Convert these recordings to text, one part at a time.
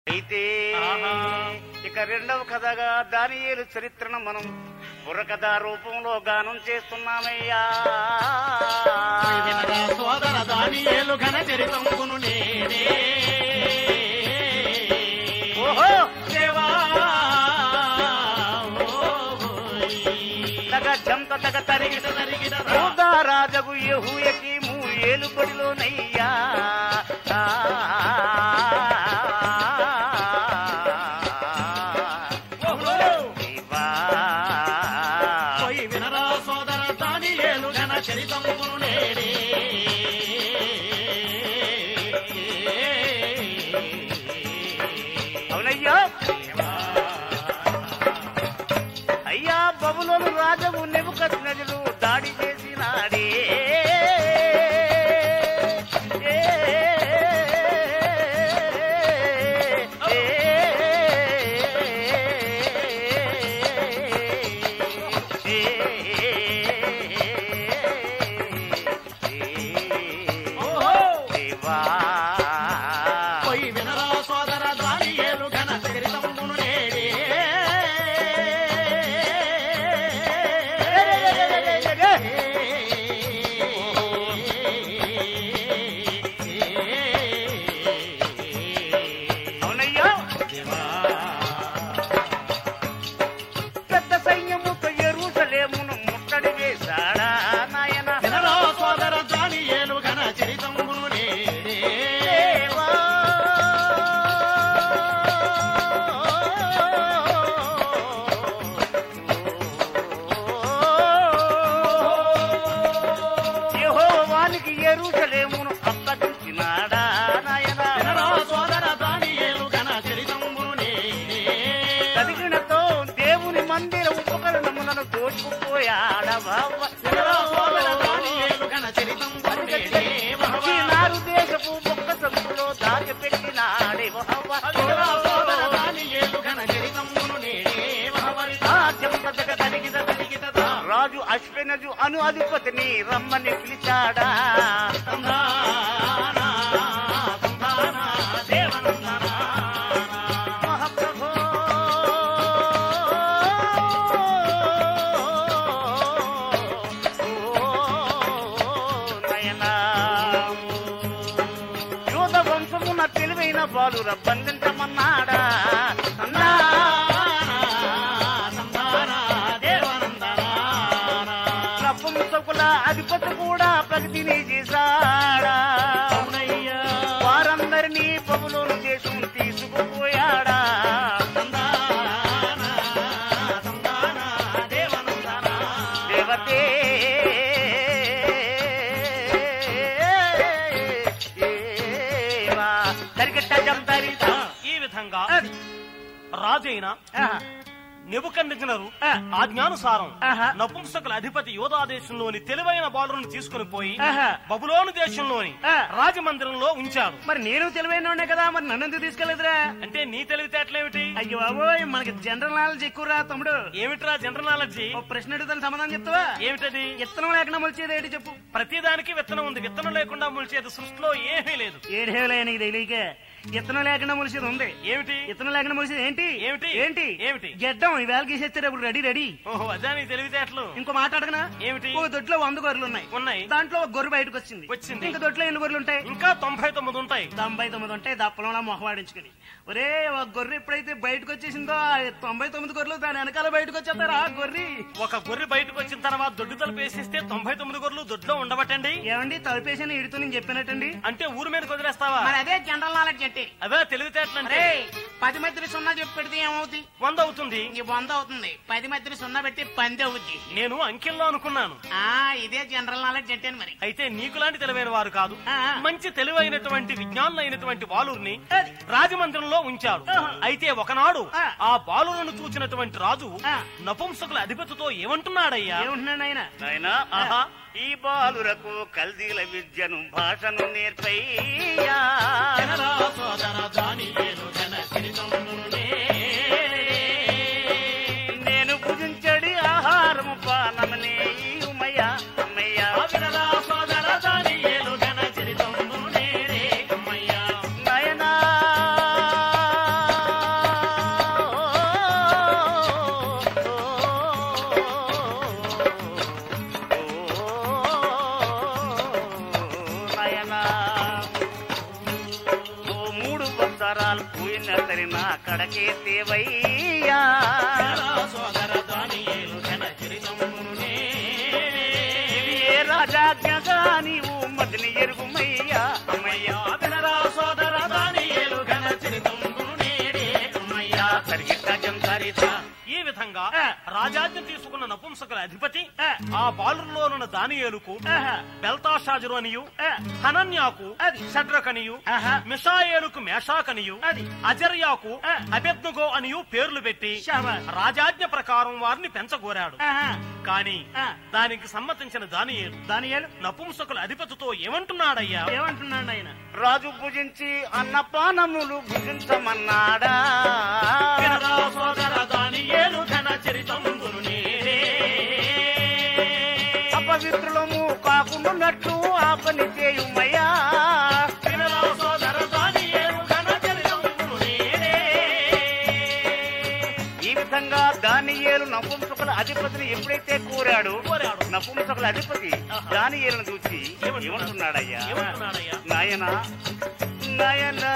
అయితే ఇక రెండవ కథగా దానియేలు చరిత్రను మనం బుర్రకథ రూపంలో గానం చేస్తున్నామయ్యా. సోదర దానియేలు ఘన చరితంబును నేనే ఓహో దేవా తగ జంత తగ తరిగిట తరిగిట రాజగు యెహూయకి మూయేలు బడిలోనయ్యా. చరితంబును నేనే అవునయ్యా. అయ్యా బబులోను రాజు నెబుకద్నెజరు దాడి చేసినాడే. యెరూషలేమును అప్పగించినాడా నాయనా. సోదర దానియేలు ఘన చరితంబును నేనే చదివినతో దేవుని మందిర ఉపకరణములను దోచుకుపోయాడా బావ. సోదర దానియేలు ఘన చరితంబును నేనే నారు దేశపు బొక్క సంపులో దాచిపెట్టినాడే బావ. సోదర దానియేలు ఘన చరితంబును నేనే రాజు అశ్వనజు అను అధిపతిని రమ్మని పిలిచాడా. మహాప్రభో నయనా యూద వంశమున తెలివైన బాలుర బంధించమన్నాడా. నపుంసకుల అధిపతి కూడా ప్రగతిని చేశాడా. వారందరినీ బబులోను దేశం తీసుకుపోయాడా. దేవతే ఈ విధంగా రాజైన నెబుకద్నెజరు ఆజ్ఞానుసారం నపుంసకుల అధిపతి యోధా దేశంలోని తెలివైన బాలులను తీసుకుని పోయి బబులోను దేశంలోని రాజమందిరంలో ఉంచాడు. మరి నేను తెలివైన కదా, మరి నన్ను ఎందుకు తీసుకెళ్లేదురా? అంటే నీ తెలివితేటలేమిటి? అయ్యో బాబోయ్, మనకి జనరల్ నాలెడ్జ్ ఎక్కువరా తమ్ముడు. ఏమిట్రా జనరల్ నాలెడ్జి? ఓ ప్రశ్న అడుగుతాను, సమాధానం చెప్తావా? ఏమిటది? విత్తనం లేకుండా మొలిచేది ఏంటి చెప్పు. ప్రతిదానికి విత్తనం ఉంది, విత్తనం లేకుండా మొలిచేది సృష్టిలో ఏమీ లేదు. ఏడేవులే నీకు తెలియక విత్తనం లేకుండా మొలిసేది ఉంది. ఏమిటి? విత్తనం లేకుండా మొలిసేది ఏంటి? ఏమిటి? ఏంటి? ఏమిటి? గెడ్డం ఈవేళ గీసేస్తారు, ఇప్పుడు రెడీ రెడీ. ఓహో, అదే నీ తెలివితేటలు. ఇంకో మాట అడగనా? ఏమిటి? ఒక దొడ్లో 100 గొర్రెలు ఉన్నాయి. దాంట్లో ఒక గొర్రె బయటకు వచ్చింది. ఇంకా దొడ్లో ఎన్ని గొర్రెలు ఉంటాయి? ఇంకా 99 ఉంటాయి. 99 ఉంటాయి. దప్పలంలో మొహవాడించుకుని ఒరే ఒక గొర్రె ఎప్పుడైతే బయటకు వచ్చేసిందో 99 గొర్రెలు దాని వెనకాల బయటకు వచ్చేస్తారా ఆ గొర్రె. ఒక గొర్రె బయటకు వచ్చిన తర్వాత దొడ్డు తలుపు వేసేస్తే 99 గొర్రెలు దొడ్లో ఉండబట్టండి. ఏమండి తలుపేసిన ఇడుతూ నేను చెప్పినట్టండి. అంటే ఊరు మీద వదిలేస్తావా? మరి అదే జనరల్ నాలెడ్జ్ అంటే. అదే తెలివితేటలంటే. 10 మధ్య 0 చెప్పి పెడితే ఏమవుతుంది? 100 అవుతుంది. 100 అవుతుంది. 10 మధ్య 0 పెట్టి 10 అవుద్ది. నేను అంకెల్లో అనుకున్నాను. ఇదే జనరల్ నాలెడ్జ్ అంటే మరి. అయితే నీకులాంటి తెలివైన వారు కాదు, మంచి తెలివైనటువంటి విజ్ఞానులైనటువంటి బాలుర్ని రాజమందిరంలో ఉంచాడు. అయితే ఒకనాడు ఆ బాలులను చూచినటువంటి రాజు నపుంసకుల అధిపతితో ఏమంటున్నాడయ్యా? ఏమంటున్నాడు ఆయన? నాయనా, ఈ బాలురకు కల్దీల విద్యను భాషను నేర్పయ్యా. నేను భుజించడి ఆహారము పానమనే ఉమయ్యా అమ్మయ్యా. నాయనా పూయిన సరి నా కడకే దేవయ్యా సోదర దానియేలు ఘన చరితమును ఏ రాజాజ్ఞగా నీవు మదిని ఎరుగుమయ్యా అమ్మయ్యా వినరా సోదర దానియేలు ఘన చరితమును నేడే అమ్మయ్యా సరిగిట్ట జంతరిత. ఈ విధంగా రాజాజ్ఞ తీసుకున్న నపుంసకుల అధిపతి ఆ బాలుర్లోనున్న దానియేలుకు బెల్తాషాజరు అనియు హనన్యాకు షడ్రకనియు మిషాయేలుకు మేషాకనియు అజర్యాకు అబెద్నగో అనియు పేర్లు పెట్టి రాజాజ్ఞ ప్రకారం వారిని పెంచగోరాడు. కాని దానికి సమ్మతించిన దానియేలు నపుంసకుల అధిపతితో ఏమంటున్నాడయ్యా? ఏమంటున్నాడు ఆయన? రాజు భుజించి అన్నపానములు భుజించమన్నాడా సోదర దానియేలు ఘన చరితమును నేడే అపవిత్రులము కాకుండాన్నట్లు ఆ పని చేయుమయ్యా సోదర దానియేలు ఘన చరితమును నేడే. ఈ విధంగా దానియేలు నపుంసకుల అధిపతిని ఎప్పుడైతే కోరాడు నపుంసకుల అధిపతి దానియేలును చూసి ఏమంటున్నాడయ్యా? నాయనా నాయనా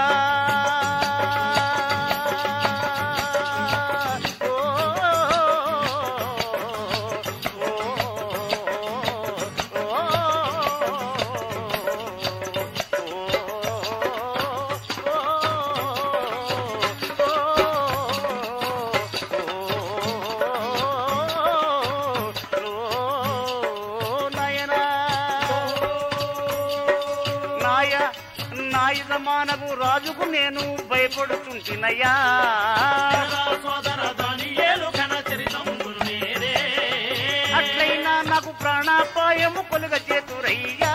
మానవు రాజుకు నేను భయపడుతుంటినయ్యా సోదర దానియేలు ఘన చరితమును నేడే అట్లయినా నాకు ప్రాణాపాయము కొలుగ చేతురయ్యా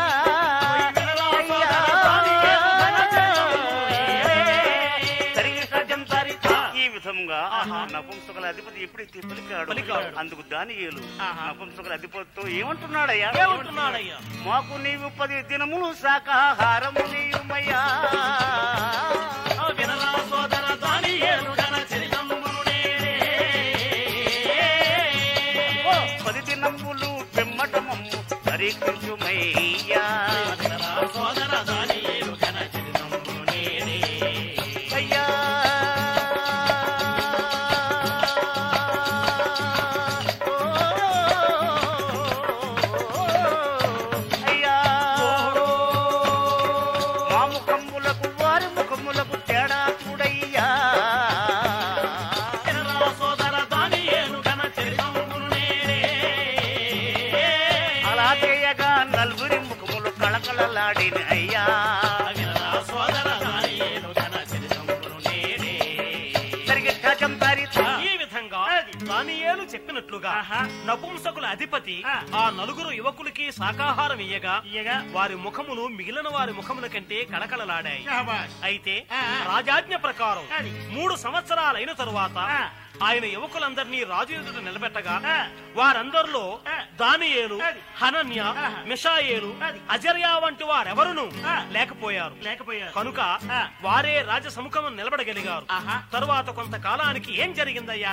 ఈ విధంగా నపుంసకుల అధిపతి ఎప్పుడైతే పలికాడు అందుకు దానియేలు నపుంసకుల అధిపతితో ఏమంటున్నాడయ్యా? మాకు నీవు 10 దినములు శాకాహారము నీయుమయ్యా. సోదర దానియేలు ఘన చరితమును నేడే 10 దినములు పెమ్మటమమ్ము పరీక్షించుమయ్యా. సోదర దానియేలు ఘన చరితమును నేడే అయ్యా దానియేలు చెప్పినట్లుగా నపుంసకుల అధిపతి ఆ నలుగురు యువకులకి శాకాహారం ఇయ్యగా వారి ముఖములు మిగిలిన వారి ముఖముల కంటే కళకళలాడాయి. అయితే రాజాజ్ఞ ప్రకారం 3 సంవత్సరాలైన తరువాత ఆయన యువకులందరినీ రాజు ఎదుట నిలబెట్టగా వారందరిలో దానియేలు హనన్య మిషాయేలు అజర్యా వంటి వారెవరును లేకపోయారు. కనుక వారే రాజ సముఖం నిలబడగలిగారు. తరువాత కొంతకాలానికి ఏం జరిగిందయ్యా?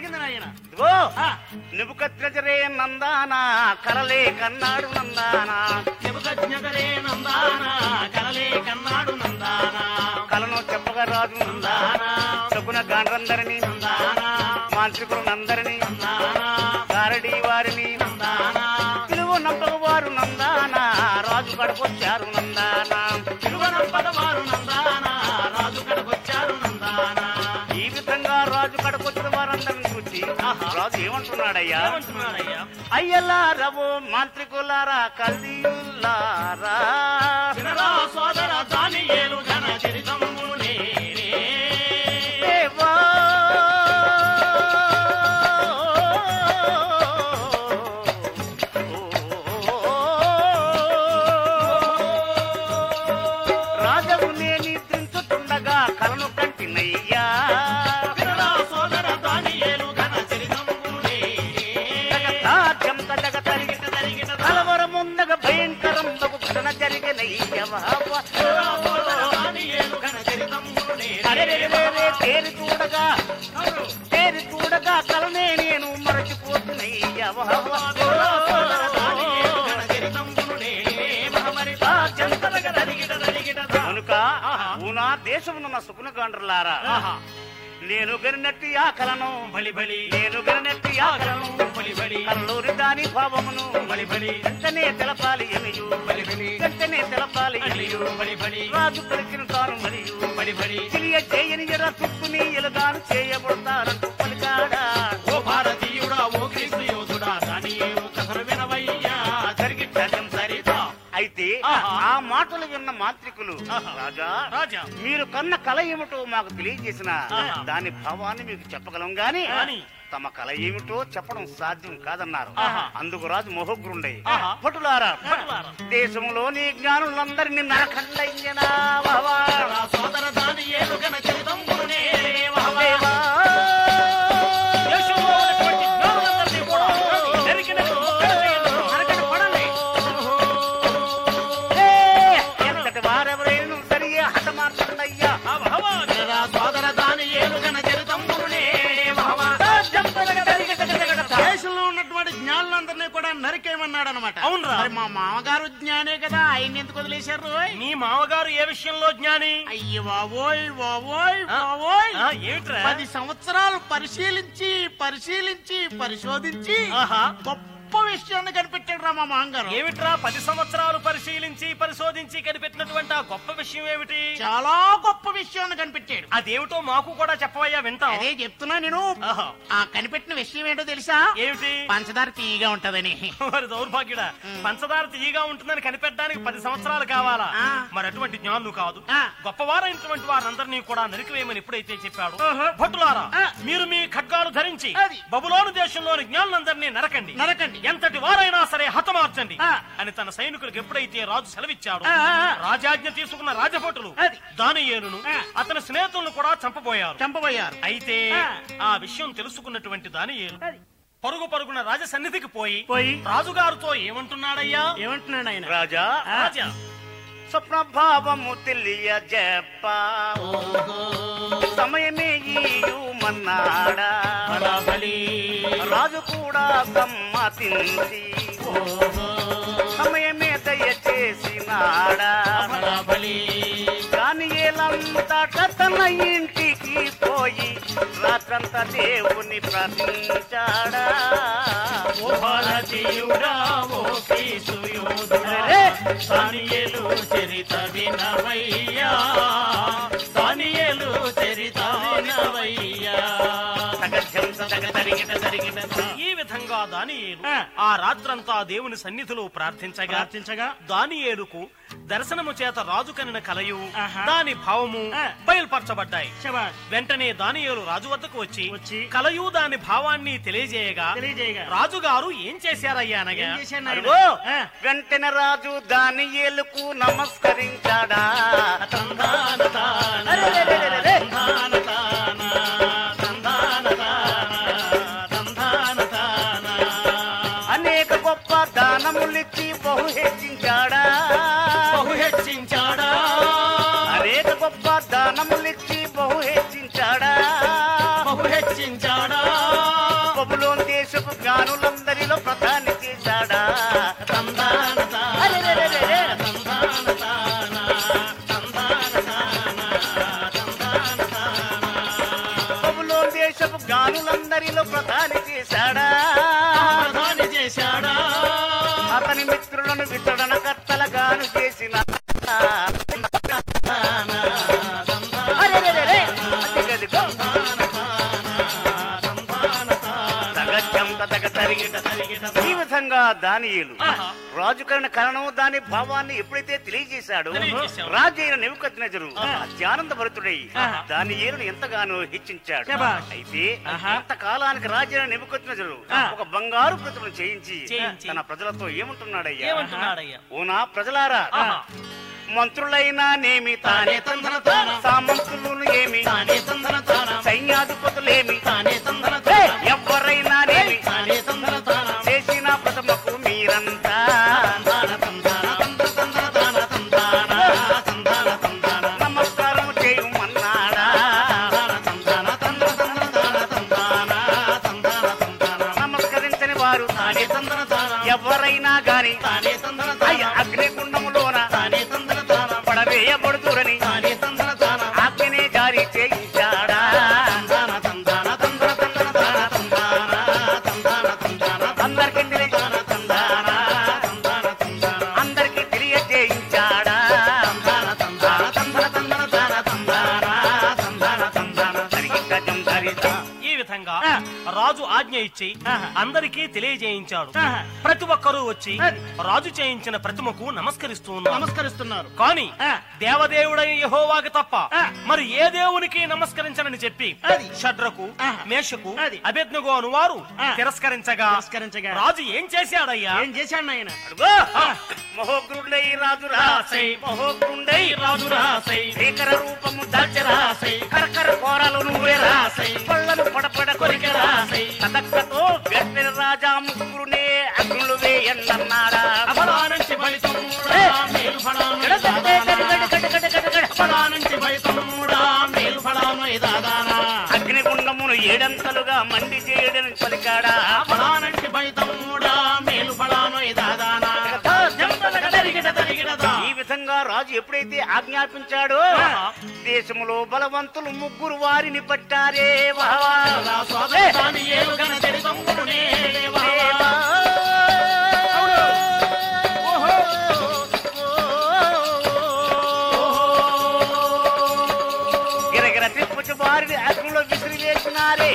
నెబుకద్నెజరే నందానా కలలే కన్నాడు నందానా నెబుకద్నెజరే నందానా కలలే కన్నాడు నందానా కలను చెప్పగా రాజు నందానా శకున గాండ్రందరినీ నందానా మాంత్రికులందరినీ నందానా గారడీ వారిని నందానా పిలువ నంపగవారు నందానా రాజు కడకొచ్చారు నందానా పిలువ నంపగవారు నందానా రాజు కడకొచ్చారు నందానా. ఈ విధంగా రాజు కడకొచ్చిన వారందరిని చూసి రాజు ఏమంటున్నాడయ్యా? అయ్యలారవో మాంత్రికులారా కల్దీయులారా సోదర దానియేలు ఘన చరితమును నేడే రాజవు నేని దించుతుండగా కలను కంటినయ్యా. సోదర దానియేలు ఘన చరితమును కలవరముందగ భయంకరం ఘటన జరిగినయ్యా. తేరి చూడగా కలనే నేను మరచిపోతున్నాయ్యా. కనుక నా దేశ దేశమునున్న సుకునగాండ్రులారా, నేను గరినట్టి ఆ కలను బలి బలి, నేను గరినట్టి ఆ కలను బలి బలి, కల్లూరి దాని భావమును బలి బలి, వెంటనే తెలపాలి ఎనియు బలి బలి, వెంటనే తెలపాలి ఎనియు బలి బలి, రాజు పలికిన తాను మరియు బలి బలి, తెలియ చేయని ఎర తుక్కుని ఎలుగాను చేయబడతారంటూ పలికాడా. ఓ భారతీయుడా, ఓ క్రీస్తు యోధుడా, దానియేలు కథలు వినవయ్యా, జరిగి సత్యం సరితా. అయితే ఆ మాటలు విన్న మాంత్రికులు, రాజా రాజా, మీరు కన్న కల ఏమిటో మాకు తెలియజేసిన దాని భావాన్ని మీకు చెప్పగలం గాని తమ కల ఏమిటో చెప్పడం సాధ్యం కాదన్నారు. అందుకు రాజు మోహగ్రుండై, భటులారా, దేశంలోని జ్ఞానులందరినీ నరకండయ్యనా సోదర దానియేలు గన చరితంబునే దేవా. దేశంలో ఉన్నటువంటి జ్ఞానులందరినీ కూడా నరికినట్టు నరకని పడలే. ఎంతటి వారెవరైనా సరియే హతమార్చండయ్యా. సోదర దానియేలు గన చరితంబునే దేశంలో ఉన్నటువంటి జ్ఞానులందరినీ కూడా నరికేయమన్నాడు అనమాట. అవునరా? మరి మా మామగారు జ్ఞానే కదా, ఆయన ఎందుకు వదిలేశారు? నీ మామగారు ఏ విషయంలో జ్ఞాని? అయ్యి బాబోయ్ బాబోయ్ బాబోయ్, ఏమిట్రా? 10 సంవత్సరాలు పరిశీలించి పరిశోధించి గొప్ప విషయాన్ని కనిపెట్టాడు రా మా మామగారు. ఏమిట్రా 10 సంవత్సరాలు పరిశోధించి కనిపెట్టినటువంటి ఆ గొప్ప విషయం ఏమిటి? చాలా గొప్ప విషయాన్ని కనిపెట్టాడు. అదేమిటో మాకు కూడా చెప్పవయ్యా, వింటాం. అదే చెప్తున్నా నేను. ఆ కనిపెట్టిన విషయం ఏంటో తెలుసా? ఏమిటి? పంచదార తీయగా ఉంటదని. మరి దౌర్భాగ్యుడా, పంచదార తీయగా ఉంటుందని కనిపెట్టడానికి 10 సంవత్సరాలు కావాలా? మరి అటువంటి జ్ఞానులు కాదు, గొప్పవారైనటువంటి వారందరినీ కూడా నరికివేయమని ఎప్పుడైతే చెప్పాడు, భటులారా మీరు మీ ఖడ్గాలు ధరించి బబులోను దేశంలోని జ్ఞానులందరినీ నరకండి, ఎంతటి వారైనా సరే హతమార్చండి అని తన సైనికులకు ఎప్పుడైతే రాజు సెలవిచ్చాడు, రాజాజ్ఞ తీసుకున్న రాజభటులు దానియేలును అతని స్నేహితులను కూడా చంపబోయారు. అయితే ఆ విషయం తెలుసుకున్నటువంటి దానియేలు పరుగున రాజ సన్నిధికి పోయి రాజుగారితో ఏమంటున్నాడయ్యా? ఏమంటున్నాడు ఆయన? రాజా, స్వప్రభావము తెలియజెప్ప సమయమే ఇయ్యుమన్నాడా. రాజు కూడా సమ్మతించి సమయమే దయచేసినాడా. దానియేలంతట తన ఇంటికి పోయి రాత్రంతా దేవుని ప్రార్థించాడా. ఓ భారతీయుడా, ఓ క్రీస్తు యోధుడా, దానియేలు చరిత వినవయ్యా, దానియేలు చరిత వినవయ్యా. ఈ విధంగా దానియేలు ఆ రాత్రంతా దేవుని సన్నిధిలో ప్రార్థించగా దానియేలుకు దర్శనము చేత రాజు కనిన కలయు దాని భావము బయలుపరచబడ్డాయి. వెంటనే దానియేలు రాజు వద్దకు వచ్చి కలయు దాని భావాన్ని తెలియజేయగా రాజుగారు ఏం చేశారయ్యా అనగా, వెంటనే రాజు దానియేలుకు నమస్కరించాడా. అనేక గొప్ప దానములిచ్చి బహు హెచ్చించాడా. అనేక గొప్ప దానములిచ్చి బహు హెచ్చించాడా. బబులోను దేశపు జ్ఞానులందరిలో ప్రధాని చేశాడా. బబులోను దేశపు జ్ఞానులందరిలో ప్రధాని చేశాడా. అతని మిత్రులను వితడన కర్తలగాను చేసిన ఈ విధంగా దానియేలు రాజు కరిన కారణం దాని భావాన్ని ఎప్పుడైతే తెలియజేశాడో రాజు అయిన నెబుకద్నెజరు అత్యానంద భరితుడై దానియేలును ఎంతగానో హెచ్చించాడు. అయితే అంతకాలానికి రాజు అయిన నెబుకద్నెజరు ఒక బంగారు ప్రతిమను చేయించి తన ప్రజలతో ఏమంటున్నాడయ్యా? ఓ నా ప్రజలారా, మంత్రులైనా నేమి తానే తందన సామంతులు ఏమి తానే తందన సైన్యాధిపతులేమి తానే తందన ఎవరైనా నేమి తానే తందన చేసిన ప్రథమకు మీరంతా నమస్కారం చేయమన్నాడా. నమస్కరించని వారు ఎవరైనా గాని అగ్నిగుండములోన పడవేయబడుతురని విధంగా రాజు ఆజ్ఞ ఇచ్చి అందరికీ తెలియజేయించాడు. ప్రతి ఒక్కరూ వచ్చి రాజు చేయించిన ప్రతిమకు నమస్కరిస్తున్నారు. కానీ దేవదేవుడైన యెహోవాకి తప్ప మరి ఏ దేవునికి నమస్కరించనని చెప్పి షడ్రకు మేషకు అబేద్నెగో అను వారు తిరస్కరించగా రాజు ఏం చేశాడయ్యా? మహోగ్రుడై రాజు రాసై మహోగ్రుడై రాజు రాసై భీకర రూపము దాల్చి రాసై కరకర కోరలు నువ్వే రాసై పళ్ళను పడపడ కొరిక రాసై కదక్కతో వెంటనే రాజా ముగ్గురునే అగ్నులు వేయన్నాడా. అగ్నిగుండమును ఏడంతలుగా మండి చేయడని పలికాడా. ఈ విధంగా రాజు ఎప్పుడైతే ఆజ్ఞాపించాడో దేశంలో బలవంతులు ముగ్గురు వారిని పట్టారే. గిరగిర తిప్పుచు వారిని అగ్నిలో విసిరి వేసినారే.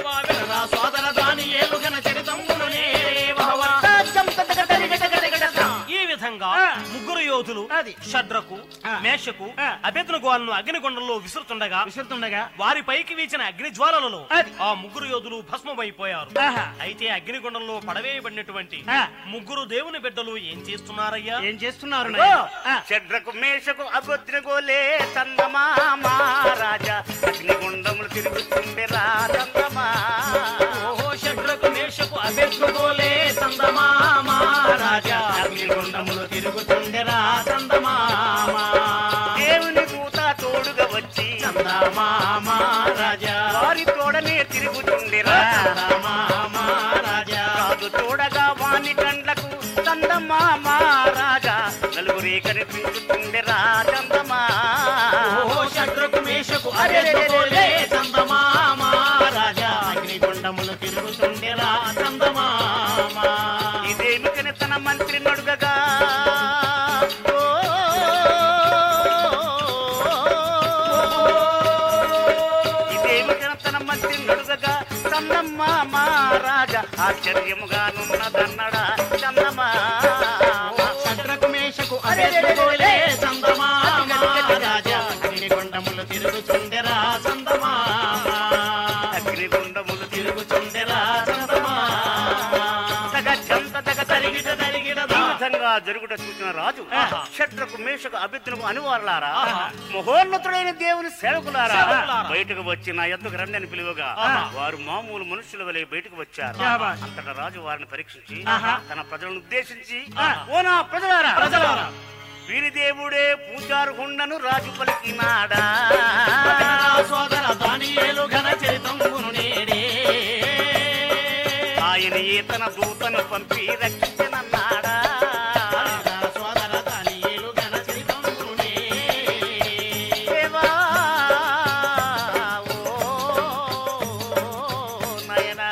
ముగ్గురు యోధులు షడ్రకు మేషకు అబేద్నెగోలను అగ్నిగుండంలో విసురుతుండగా వారి పైకి వీచిన అగ్ని జ్వాలలలో ఆ ముగ్గురు యోధులు భస్మమైపోయారు. అయితే అగ్నిగుండంలో పడవేయబడినటువంటి ముగ్గురు దేవుని బిడ్డలు ఏం చేస్తున్నారయ్యా? ఏం చేస్తున్నారు? షడ్రకు మేషకు అబేద్నెగోలే చందమామా రాజా అగ్నిగుండములు తిరుగుతుండే రాజందమా. షడ్రకు మేషకు అబేద్నెగోలే చందమామా రాజా అగ్నిగుండములు తిరుగుతుండెరా చందమామా. దేవుని దూత తోడుగా వచ్చి చందమామా రాజా వారి తోడనే తిరుగుతుండెరా చందమామా రాజా. రాజు తోడగా వాని కండ్లకు చందమామా రాజా నలుగురే కనిపించుతుండెరా చందమా. షడ్రకు మేషకు అబేద్నెగోలే చందమామా రాజా అగ్నిగుండములు తిరుగుతుండెరా చందమామా. ఇదేమికని తన మంత్రి నడుగగా చందమామా రాజా ఆశ్చర్యముగానున్నదన్నడా చందమా. షడ్రకు మేషకు అబేద్నెగోలే చందమామా రాజా అగ్నిగుండములు తిరుగుతుండెరా చందమామా. అగ్నిగుండములు తిరుగుతుండెరా చందమామా. విధంగా జరుగుట చూసిన రాజు షడ్రకు మేషకు అబేద్నెగో అనువారులారా మహోన్నతుడైన దేవుని సేవకులారా బయటకు వచ్చి నా యొద్దకు రండి అని పిలువగా వారు మామూలు మనుషుల వలె బయటకు వచ్చారు. అంతటా రాజు వారిని పరీక్షించి తన ప్రజలను ఉద్దేశించి ఓ నా ప్రజలారా వీరి దేవుడే పూజార్హుండను రాజు పలికినాడా. సోదర దానియేలు ఘన చరితమును నేడే ఆయన ఏ తన దూతను పంపి రక్షించనన్నాడా. సోదర దానియేలు ఘన చరితమును దేవా ఓ నయనా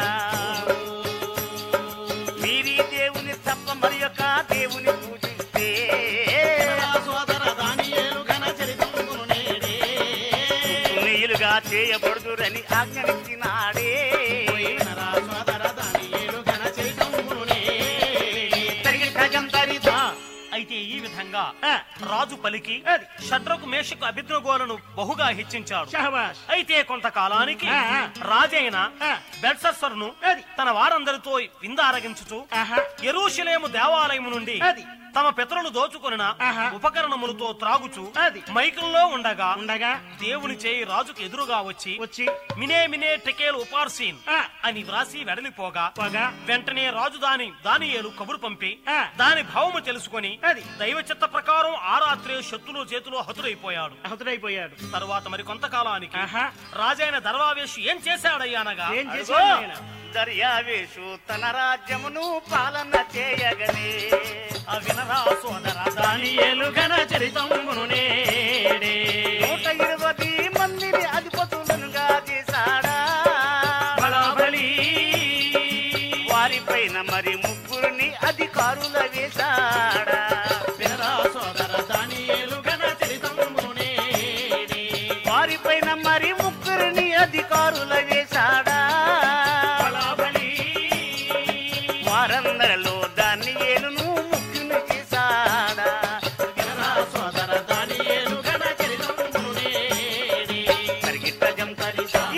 మీరీ దేవుని తప్ప మరి యొక్క దేవుని పూజిస్తే సోదర దానియేలు ఘన చరితమును నేడే నీలుగా చేయబడుదురని ఆజ్ఞనిచ్చినాడే. అయితే ఈ విధంగా రాజు పలికి షడ్రకు మేషకు అబేద్నెగోలను బహుగా హెచ్చించాడు. అయితే కొంతకాలానికి రాజైన బెల్షస్సరును తన వారందరితో విందు ఆరగించుచు యెరూషలేము దేవాలయము నుండి తమ పితరులు దోచుకొనిన ఉపకరణములతో త్రాగుచు మైకంలో ఉండగా దేవుని చేయి రాజుకు ఎదురుగా వచ్చి మినే మినే టెకేల్ ఉపార్సీన్ అని వ్రాసి వెడలిపోగా వెంటనే రాజు దానియేలు కబురు పంపి దాని భావము తెలుసుకొని దైవ చిత్త ప్రకారం ఆ రాత్రి శత్రుల చేతిలో హతుడైపోయాడు. తరువాత మరి కొంతకాలానికి రాజైన దర్యావేషు ఏం చేశాడయ్యానగా దర్యావేషు తన రాజ్యమును పాలన చేయగనే వినరా సోదర దానియేలు ఘన చరితమును నేడే 120 మందిని అధిపతులనుగా చేశాడా. బలబలి వారిపైన మరి ముగ్గురిని అధికారుల వేశాడా. వినరా సోదర దానియేలు ఘన చరితమును నేడే వారిపైన మరి ముగ్గురిని అధికారుల వేశాడా.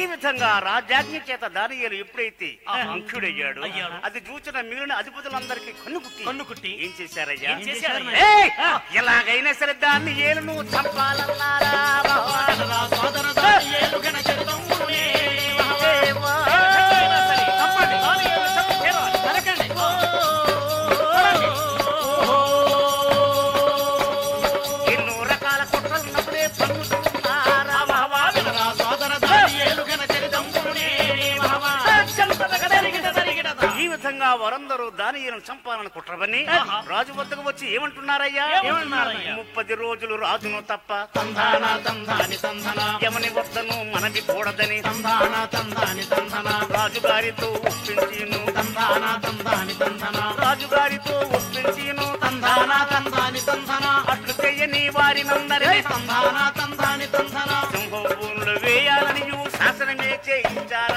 ఈ విధంగా రాజాజ్ఞ చేత దానియేలు ఎప్పుడైతే అంకుడయ్యాడు అది చూచిన మిగిలిన అధిపతులందరికీ కన్నుకుట్టి ఏం చేశారయ్యా? ఏయ్! ఎలాగైనా సరే దానియేలును చంపాలన్నారా? ఎన్నో రకాల కుట్రలున్నప్పుడే పన్నుతున్నారా? ఈ విధంగా వారందరూ దానియేలును చంపాలని కుట్రవని రాజు వద్దకు వచ్చి ఏమంటున్నారయ్యా? 30 రోజులు రాజును తప్ప యమని వద్దను మనవి కూడదని రాజుగారితో ఒప్పించిను అట్లు చెయ్యని వారినందరినీ సింహభూములు వేయాలని శాసనమే చేయించారా?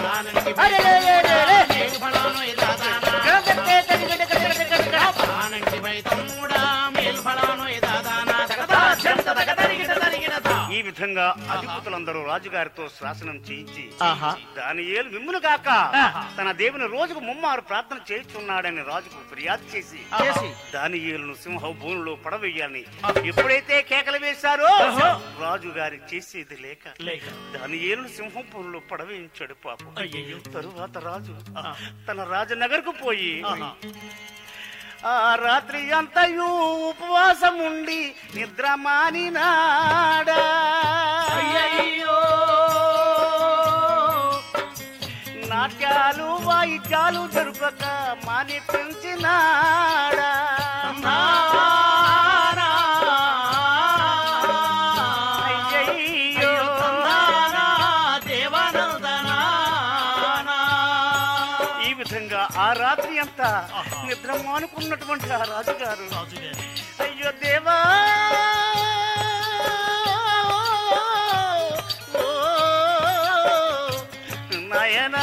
ఈ విధంగా అధిపతులందరూ రాజుగారితో శాసనం చేయించి దానియేలు మిమ్మును గాక తన దేవుని రోజుకు ముమ్మారు ప్రార్థన చేస్తున్నాడని రాజుకు ఫిర్యాదు చేసి దానియేలును సింహ భూమిలో పడవేయాలని ఎప్పుడైతే కేకలు వేశారో రాజుగారి చేసేది లేక దానియేలును సింహం భూమిలో పడవేయించాడు పాపం. తరువాత రాజు తన రాజనగర్కు పోయి ఆ రాత్రి అంతయు ఉపవాసం ఉండి నిద్ర మానినాడా? నాట్యాలు వాయిద్యాలు జరుపక మాని పెంచినాడా? ఆ రాత్రి అంతా నిద్ర మానుకున్నటువంటి ఆ రాజుగారు అయ్యో దేవా నాయనా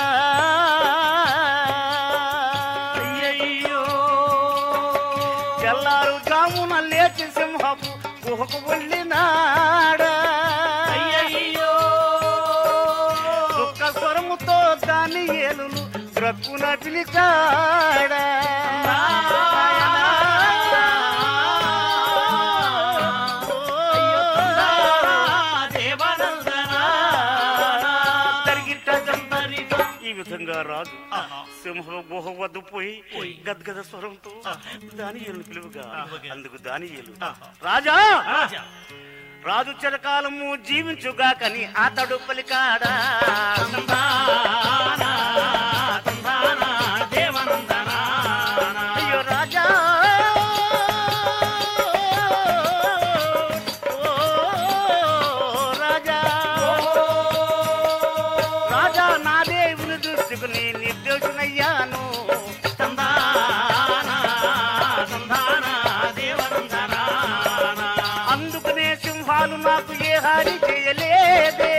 తెల్లారు జామున లేచి సింహపు గుహకు వెళ్ళినాడా? దుఃఖ స్వరముతో దానియేలును రక్కున పిలిచాడా? ఈ విధంగా రాజు సింహ గుహ వద్ద పోయి గద్గద స్వరంతో దానియేలును పిలువగా అందుకు దానియేలు రాజా రాజు చిరకాలము జీవించుగాకని అతడు పలికాడా? అయ్యో రాజా రాజా రాజా నా దేవుని దృష్టికి నిర్దోషునయ్యాను. అందుకనే సింహాలు నాకు ఏ హాని చేయలేదే.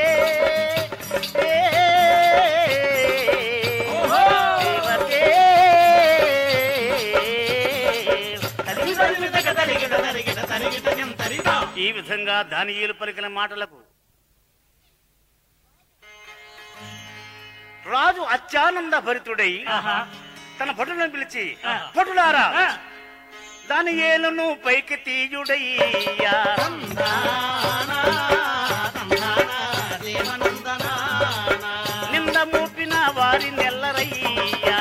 ఈ విధంగా దానియేలు పలికిన మాటలకు రాజు అత్యానంద భరితుడై తన భటులను పిలిచి భటులారా దానియేలును పైకి తీయుడయ్యా నింద మోపిన వారి నెల్లరయ్యా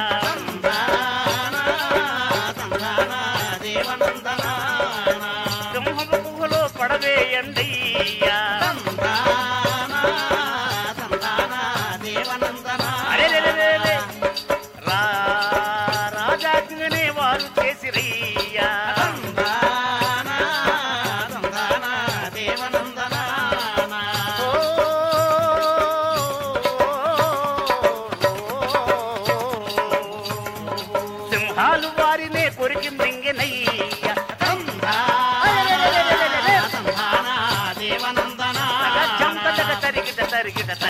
సింహపు గుహలో పడవేయండయ్యా రాజాజ్ఞనే వారు చేసిరయ్యా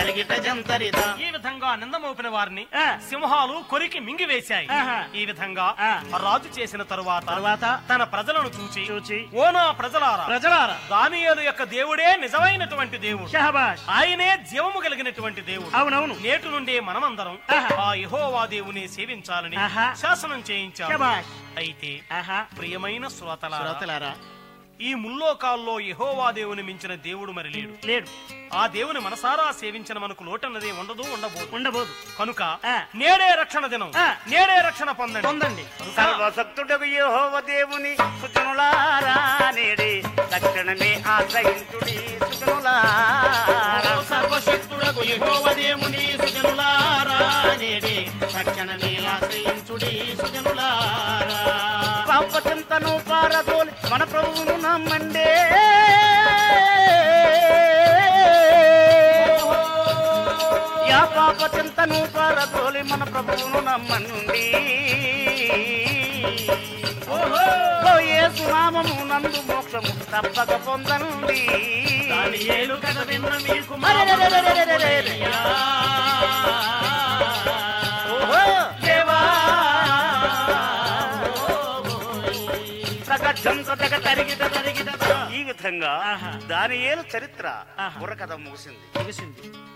తరిగిట జంతరిత ఈ విధంగా నింద మోపిన వారిని సింహాలు కొరికి మింగివేశాయి. ఈ విధంగా రాజు చేసిన తరువాత తన ప్రజలను చూచి ఓ నా ప్రజలారా దానియేలు యొక్క దేవుడే నిజమైనటువంటి దేవుడు, ఆయనే జీవము కలిగినటువంటి దేవుడు. అవునవును. నేటి నుండి మనమందరం ఆ యెహోవా దేవుని సేవించాలని శాసనం చేయించారు. అయితే ప్రియమైన శ్రోతలారా, ఈ ముల్లోకాల్లో యెహోవా దేవుని మించిన దేవుడు మరి లేడు. ఆ దేవుని మనసారా సేవించిన మనకు లోటన్నది ఉండబోదు. కనుక నేడే రక్షణ దినం, నేడే రక్షణ పొందండి. సర్వశక్తుడకు యెహోవా దేవుని సుజనులారా, నేడే తక్షణమే ఆశ్రయించుడి సుజనులారా. సర్వశక్తుడకు యెహోవా దేవుని సుజనులారా, నేడే తక్షణమే ఆశ్రయించుడి సుజనులారా. పాప చింతను పారదోలి మన ప్రభువును నమ్మండే, పాప చింతను పారదోలి మన ప్రభువును నమ్మండి. యేసు నామము నందు మోక్షము తప్పక పొందండి. దానియేలు కథ విన్న మీకు ఈ విధంగా దానియేలు చరిత్ర బుర్రకథ ముగిసింది.